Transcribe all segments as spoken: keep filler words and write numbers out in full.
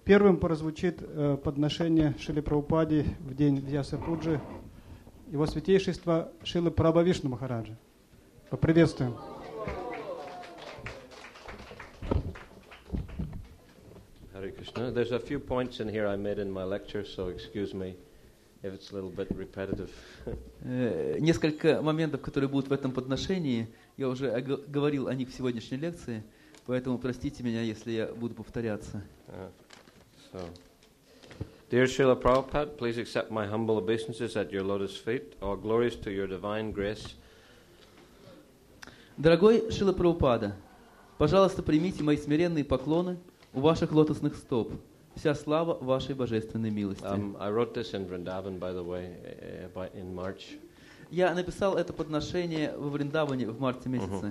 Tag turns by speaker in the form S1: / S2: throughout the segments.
S1: Первым прозвучит э, подношение Шриле Прабхупаде в день Вьяса-Пуджи, его святейшество Шрила Прабхавишну Махараджа. Поприветствуем.
S2: Hare Krishna. There's a few points in here I made in my lecture, so excuse me if it's a little bit repetitive.
S3: Несколько моментов, которые будут в этом подношении, я уже говорил о них в сегодняшней лекции, поэтому простите меня, если я буду повторяться.
S2: Uh, so, dear Srila Prabhupada, please accept my humble obeisances at your lotus feet. All glories to your divine grace.
S3: Дорогой Шрила Прабхупада, пожалуйста, примите мои смиренные поклоны у ваших лотосных стоп. Вся слава вашей божественной милости.
S2: Um, I wrote this in Vrindavan, by the way, uh, by, in March.
S3: Я написал это подношение во Вриндаване в марте месяце.
S2: Mm-hmm.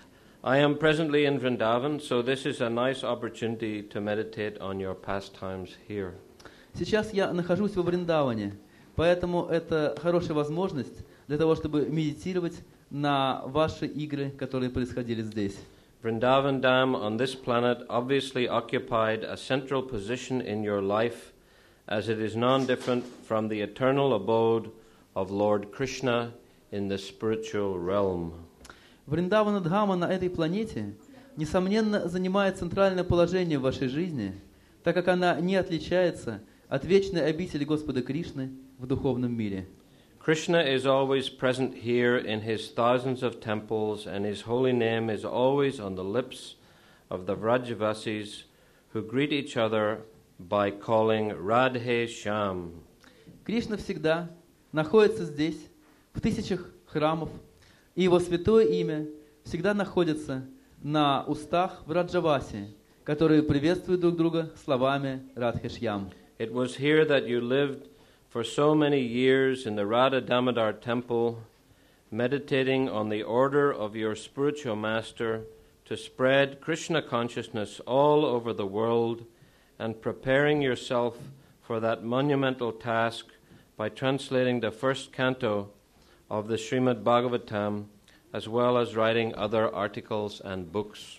S2: I am presently in Vrindavan, so this is a nice opportunity to meditate on your pastimes here.
S3: Сейчас я нахожусь во Вриндаване, поэтому это хорошая возможность для того, чтобы медитировать на ваши игры, которые происходили здесь.
S2: Vrindavan Dham on this planet obviously occupied a central position in your life, as it is non-different from the eternal abode of Lord Krishna in the spiritual realm.
S3: Вриндавана Дхама на этой планете, несомненно, занимает центральное положение в вашей жизни, так как она не отличается от вечной обители Господа Кришны в духовном мире.
S2: Krishna is always present here in his thousands of temples, and his holy name is always on the lips of the Vrajavasis, who greet each other by calling Radhe Shyam.
S3: Кришна всегда находится здесь, в тысячах храмов, и его святое имя всегда находится на устах Враджаваси, которые приветствуют друг друга словами Радhe Shyam.
S2: It was here that you lived for so many years in the Radha Damodar temple, meditating on the order of your spiritual master to spread Krishna consciousness all over the world, and preparing yourself for that monumental task by translating the first canto of the Srimad Bhagavatam, as well as writing other articles and books.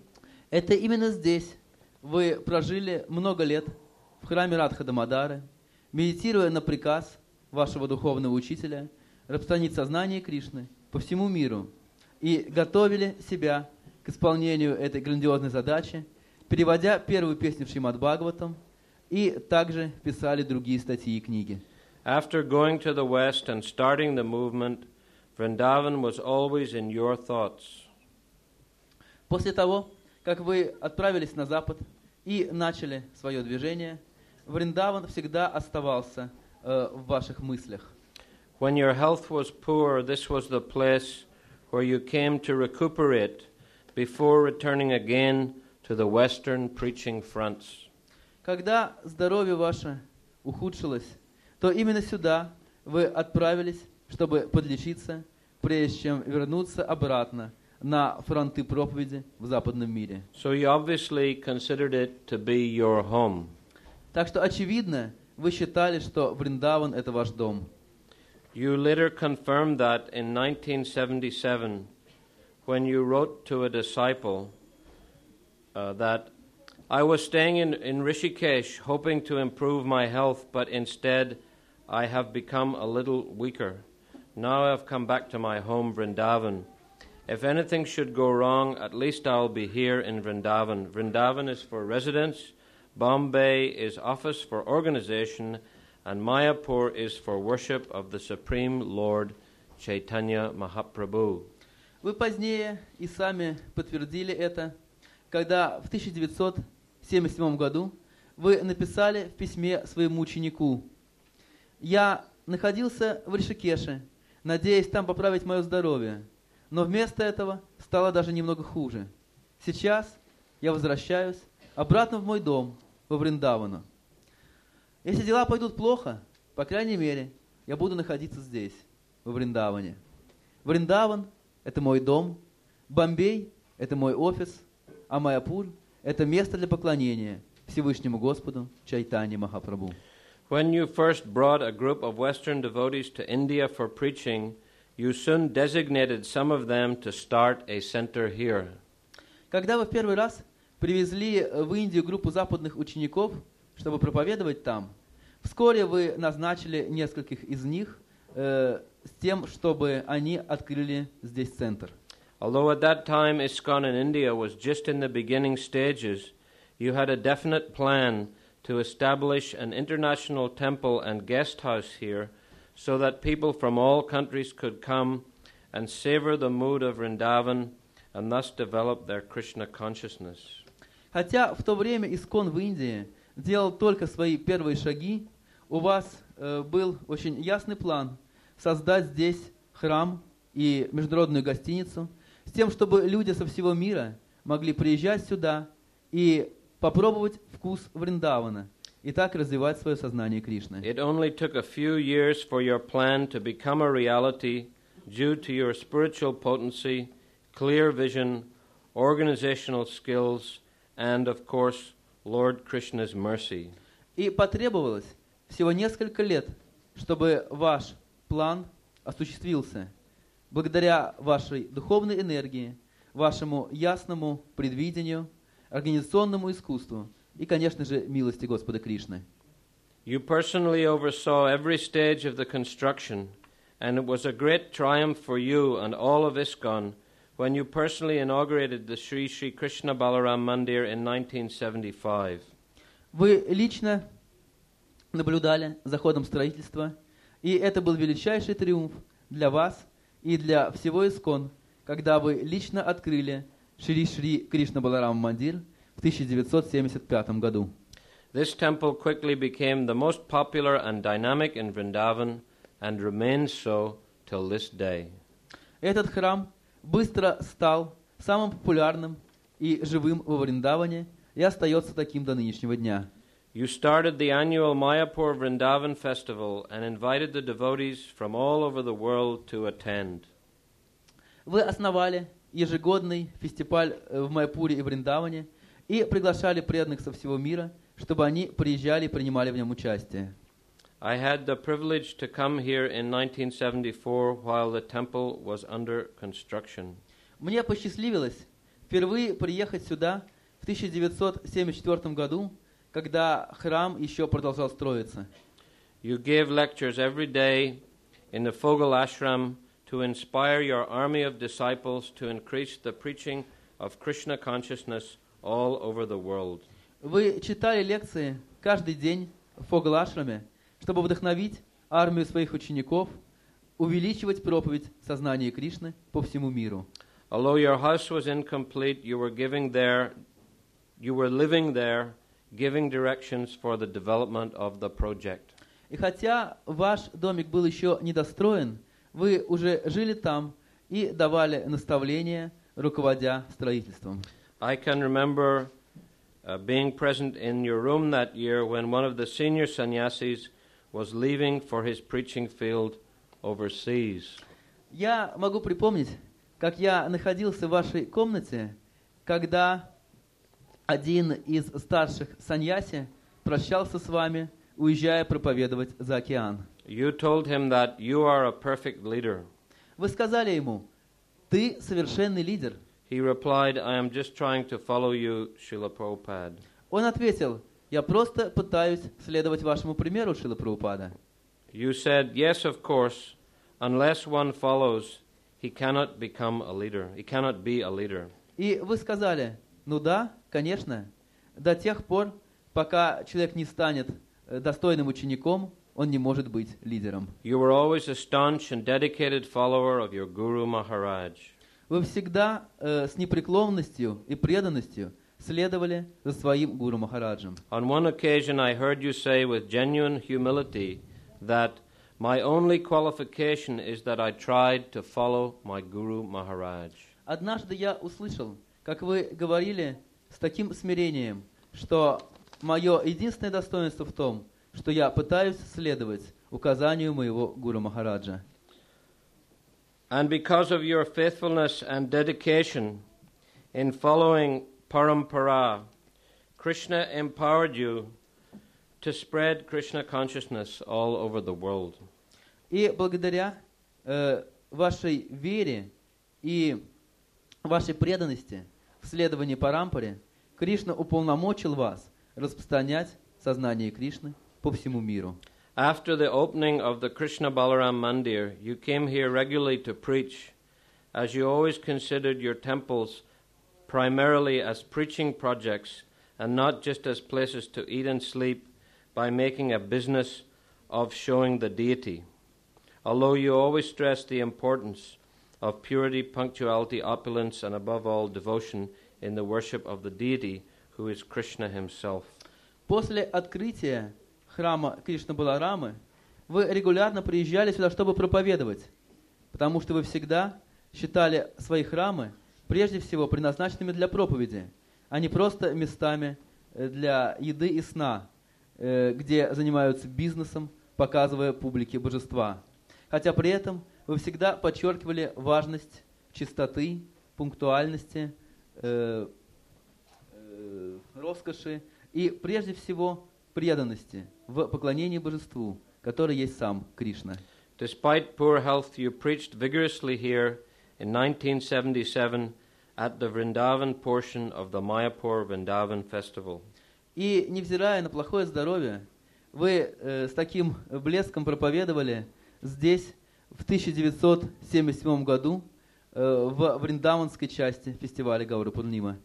S3: Это именно здесь вы прожили много лет в храме Радха Дамодары, медитируя на приказ вашего духовного учителя распространить сознание Кришны по всему миру, и готовили себя к исполнению этой грандиозной задачи, переводя первую песню в Шримад Бхагаватам, и также писали другие статьи и книги.
S2: After going to the West and starting the movement, Vrindavan was always in your thoughts.
S3: После того, как вы отправились на Запад и начали свое движение, Вриндаван всегда оставался э, в ваших мыслях.
S2: When your health was poor, this was the place where you came to recuperate before returning again to the Western preaching fronts.
S3: Когда здоровье ваше ухудшилось, то именно сюда вы отправились, чтобы подлечиться, прежде чем вернуться обратно на фронты проповеди в западном мире.
S2: So you obviously considered it to be your home.
S3: Так что, очевидно, вы считали, что Вриндаван — это ваш дом.
S2: You later confirmed that in nineteen seventy-seven, when you wrote to a disciple uh, that I was staying in, in Rishikesh hoping to improve my health, but instead I have become a little weaker. Now I've come back to my home, Vrindavan. If anything should go wrong, at least I'll be here in Vrindavan. Vrindavan is for residents, Bombay is office for organization, and Mayapur is for worship of the Supreme Lord Chaitanya Mahaprabhu.
S3: Вы позднее и сами подтвердили это, когда в тысяча девятьсот семьдесят седьмом году вы написали в письме своему ученику: «Я находился в Ришикеше, надеясь там поправить мое здоровье, но вместо этого стало даже немного хуже. Сейчас я возвращаюсь обратно в мой дом, во Вриндавану. Если дела пойдут плохо, по крайней мере, я буду находиться здесь, во Вриндаване. Вриндаван — это мой дом, Бомбей — это мой офис, а Майяпур — это место для поклонения Всевышнему Господу Чайтанье Махапрабху».
S2: When you first brought a group of Western devotees to India for preaching, you soon designated some of them to start a center here.
S3: Когда вы в первый раз привезли в Индию группу западных учеников, чтобы проповедовать там. Вскоре вы назначили нескольких из них э, с тем, чтобы они открыли здесь центр.
S2: Although at that time ISKCON in India was just in the beginning stages, you had a definite plan to establish an international temple and guest house here so that people from all countries could come and savor the mood of Vrindavan and thus develop their Krishna consciousness.
S3: Хотя в то время ISKCON в Индии делал только свои первые шаги, у вас э, был очень ясный план создать здесь храм и международную гостиницу с тем, чтобы люди со всего мира могли приезжать сюда и попробовать вкус Вриндавана и так развивать свое сознание Кришны.
S2: It only took a few years for your plan to become a reality due to your spiritual potency, clear vision, organizational skills, and, of course, Lord Krishna's mercy.
S3: И потребовалось всего несколько лет, чтобы ваш план осуществился, благодаря вашей духовной энергии, вашему ясному предвидению, организационному искусству и, конечно же, милости Господа Кришны.
S2: You personally oversaw every stage of the construction, and it was a great triumph for you and all of ISKCON when you personally inaugurated the Sri Sri Krishna Balaram Mandir in nineteen seventy-five.
S3: Вы лично наблюдали за ходом строительства, и это был величайший триумф для вас и для всего ISKCON, когда вы лично открыли Шри Шри Кришна Баларам Мандир в тысяча девятьсот семьдесят пятом году.
S2: This temple quickly became the most popular and dynamic in Vrindavan and remains so till this day.
S3: Этот храм быстро стал самым популярным и живым во Вриндаване и остается таким до нынешнего дня.
S2: You started the annual Mayapur Vrindavan festival and invited the devotees from all over the world to attend.
S3: Вы основали ежегодный фестиваль в Майяпуре и Вриндаване и приглашали преданных со всего мира, чтобы они приезжали и принимали в нем участие.
S2: I had the privilege to come here in nineteen seventy-four while the temple was under construction.
S3: Мне посчастливилось впервые приехать сюда в тысяча девятьсот семьдесят четвёртом году, когда храм еще продолжал строиться.
S2: You gave lectures every day in the Fogal Ashram to inspire your army of disciples to increase the preaching of Krishna consciousness all over the world.
S3: Вы читали лекции каждый день в Фогл-ашраме, чтобы вдохновить армию своих учеников, увеличивать проповедь сознания Кришны по всему миру.
S2: Although your house was incomplete, you were giving there, you were living there, giving directions for the development of the project.
S3: И хотя ваш домик был еще недостроен, вы уже жили там и давали наставления, руководя строительством.
S2: I can remember uh, being present in your room that year when one of the senior sannyasis was leaving for his preaching field overseas.
S3: Я могу припомнить, как я находился в вашей комнате, когда один из старших саньяси прощался с вами, уезжая проповедовать за океан.
S2: You told him that you are a perfect leader.
S3: Вы сказали ему: «Ты совершенный лидер».
S2: He replied, I am just trying to follow you, Srila Prabhupada.
S3: Он ответил: «Я просто пытаюсь следовать вашему примеру, Шрила Прабхупада».
S2: You said, yes, of course, unless one follows, he cannot become a leader. He cannot be a leader.
S3: И вы сказали: «Ну да, конечно, до тех пор, пока человек не станет достойным учеником, он не может быть лидером».
S2: You were always a staunch and dedicated follower of your Guru Maharaj.
S3: Вы всегда э, с непреклонностью и преданностью следовали за своим Гуру Махараджем.
S2: On one occasion I heard you say with genuine humility that my only qualification is that I tried to follow my Guru Maharaj.
S3: Однажды я услышал, как вы говорили с таким смирением, что мое единственное достоинство в том, что я пытаюсь следовать указанию моего Гуру Махараджа.
S2: And because of your faithfulness and dedication in following Parampara, Krishna empowered you to spread Krishna consciousness all over the world.
S3: И благодаря э, вашей вере и вашей преданности в следовании Парампаре, Кришна уполномочил вас распространять сознание Кришны по всему миру.
S2: After the opening of the Krishna Balaram Mandir, you came here regularly to preach, as you always considered your temples primarily as preaching projects and not just as places to eat and sleep by making a business of showing the deity. Although you always stressed the importance of purity, punctuality, opulence, and above all, devotion in the worship of the deity, who is Krishna himself.
S3: После открытия храма Кришна Баларамы вы регулярно приезжали сюда, чтобы проповедовать, потому что вы всегда считали свои храмы прежде всего предназначенными для проповеди, а не просто местами для еды и сна, где занимаются бизнесом, показывая публике божества. Хотя при этом вы всегда подчеркивали важность чистоты, пунктуальности, э, э, роскоши и прежде всего преданности в поклонении божеству, который есть сам Кришна.
S2: Despite poor health, you preached vigorously here in nineteen seventy-seven at the Vrindavan portion of the Mayapur Vrindavan Festival.
S3: И невзирая на плохое здоровье, вы э, с таким блеском проповедовали здесь в тысяча девятьсот семьдесят седьмом году э, в Вриндаванской части фестиваля Гаура Пурнима.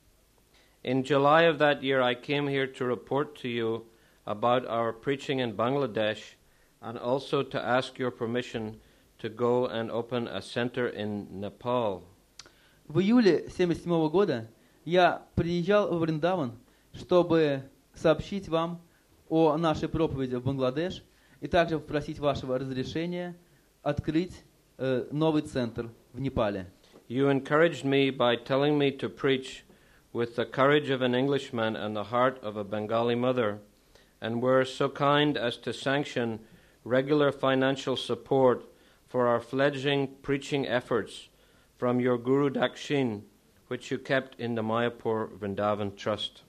S2: In July of that year, I came here to report to you about our preaching in Bangladesh and also to ask your permission to go and open a center in Nepal.
S3: В июле семьдесят седьмого года я приезжал в Вриндаван, чтобы сообщить вам о нашей проповеди в Бангладеш и также попросить вашего разрешения открыть э, новый центр в Непале.
S2: You encouraged me by telling me to preach with the courage of an Englishman and the heart of a Bengali mother, and were so kind as to sanction regular financial support for our fledgling preaching efforts from your Guru Dakshin, which you kept in the Mayapur Vrindavan Trust.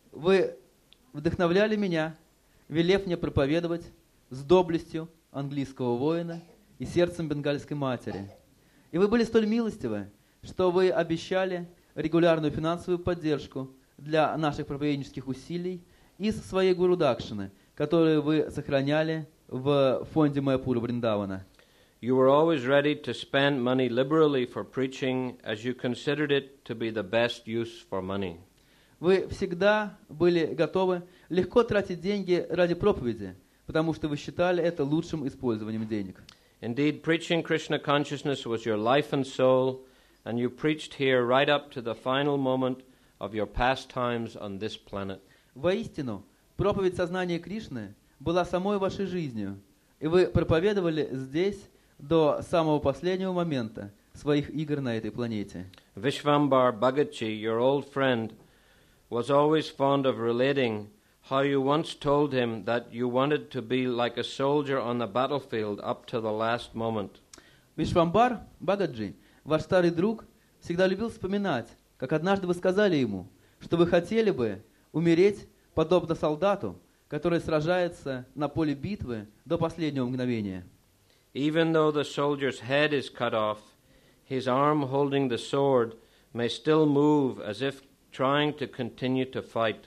S3: Вы вдохновляли меня, велев мне проповедовать с доблестью английского воина и сердцем бенгальской матери. И вы были столь милостивы, что вы обещали регулярную финансовую поддержку для наших проповеднических усилий из своей Гуру Дакшины, которую вы сохраняли в фонде Майяпура Вриндавана.
S2: You were always ready to spend money liberally for preaching, as you considered it to be the best use for money.
S3: Вы всегда были готовы легко тратить деньги ради проповеди, потому что вы считали это лучшим использованием денег.
S2: Indeed, preaching Krishna consciousness was your life and soul, and you preached here right up to the final moment of your pastimes on this planet.
S3: Воистину, проповедь сознания Кришны была самой вашей жизнью, и вы проповедовали здесь до самого последнего момента своих игр на этой планете.
S2: Vishvambar Bhagatji, your old friend, was always fond of relating how you once told him that you wanted to be like a soldier on the battlefield up to the last moment.
S3: Вишвамбар Бхагаджи, ваш старый друг, всегда любил вспоминать, как однажды вы сказали ему, что вы хотели бы умереть подобно солдату, который сражается на поле битвы до последнего мгновения.
S2: Even though the soldier's head is cut off, his arm holding the sword may still move as if trying to continue to fight.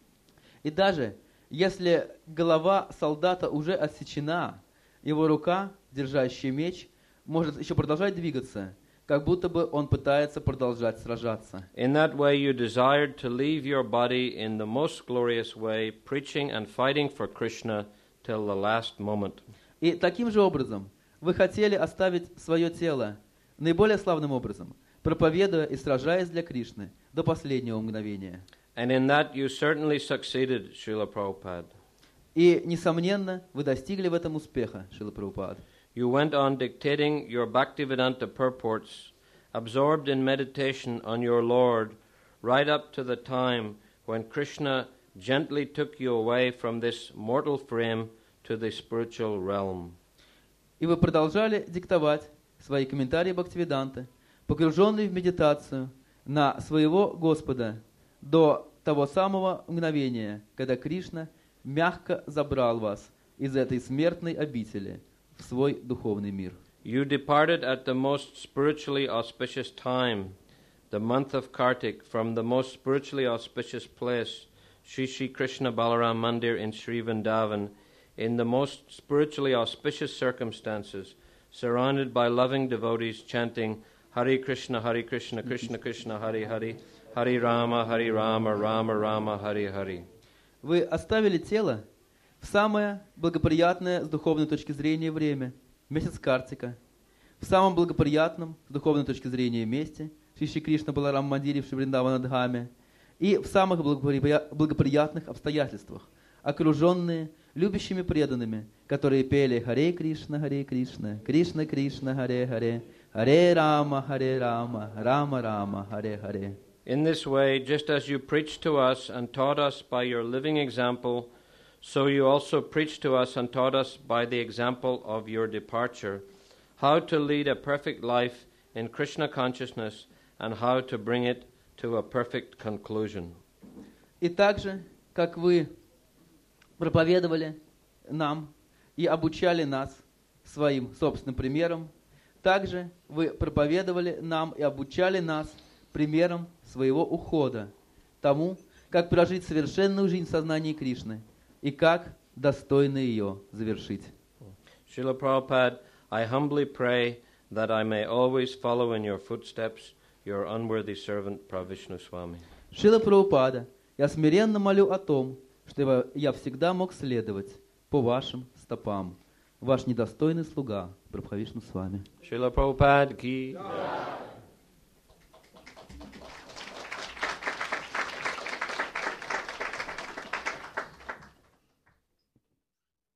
S3: И даже если голова солдата уже отсечена, его рука, держащая меч, может еще продолжать двигаться, как будто бы он пытается продолжать сражаться.
S2: In that way you desired to leave your body in the most glorious way, preaching and fighting for Krishna till the last moment.
S3: И таким же образом вы хотели оставить свое тело наиболее славным образом, проповедуя и сражаясь для Кришны до последнего мгновения.
S2: And in that you certainly succeeded, Srila Prabhupada.
S3: И, несомненно, вы достигли в этом успеха, Шрила Прабхупад.
S2: You went on dictating your Bhaktivedanta purports, absorbed in meditation on your Lord, right up to the time when Krishna gently took you away from this mortal frame to the spiritual realm.
S3: И вы продолжали диктовать свои комментарии Бхактивиданты, погруженные в медитацию на своего Господа, до того самого мгновения, когда Кришна мягко забрал вас из этой смертной обители в свой духовный мир.
S2: You departed at the most spiritually auspicious time, the month of Kartik, from the most spiritually auspicious place Shri Shri Krishna Balaram Mandir in Sri Vrindavan in the most spiritually auspicious circumstances, surrounded by loving devotees chanting Hare Krishna, Hare Krishna, Krishna Krishna, Hare Hare, Hare Rama, Hare Rama, Rama Rama, Hare Hare.
S3: Вы оставили тело в самое благоприятное с духовной точки зрения время, месяц Картика, в самом благоприятном с духовной точки зрения месте, Шри Шри Кришна Баларам Мандире в Шри Вриндаванадхаме, и в самых благопри- благоприятных обстоятельствах, окруженные любящими преданными, которые пели Харе Кришна, Харе Кришна, Кришна Кришна, Харе Харе, Харе Рама, Харе Рама, Рама Рама, Харе Харе.
S2: In this way, just as you preached to us and taught us by your living example, so you also preached to us and taught us by the example of your departure, how to lead a perfect life in Krishna consciousness and how to bring it to a perfect conclusion.
S3: И так же, как вы проповедовали нам и обучали нас своим собственным примером, также вы проповедовали нам и обучали нас примером своего ухода, тому, как прожить совершенную жизнь в сознании Кришны и как достойно ее завершить.
S2: Srila Prabhupada, I humbly pray that I may always follow in your footsteps, your unworthy servant Pravishnu Swami.
S3: Шрила Прабхупада, я смиренно молю о том, чтобы я всегда мог следовать по вашим стопам. Ваш недостойный слуга Прабхавишну Свами.
S2: Srila Prabhupada ki.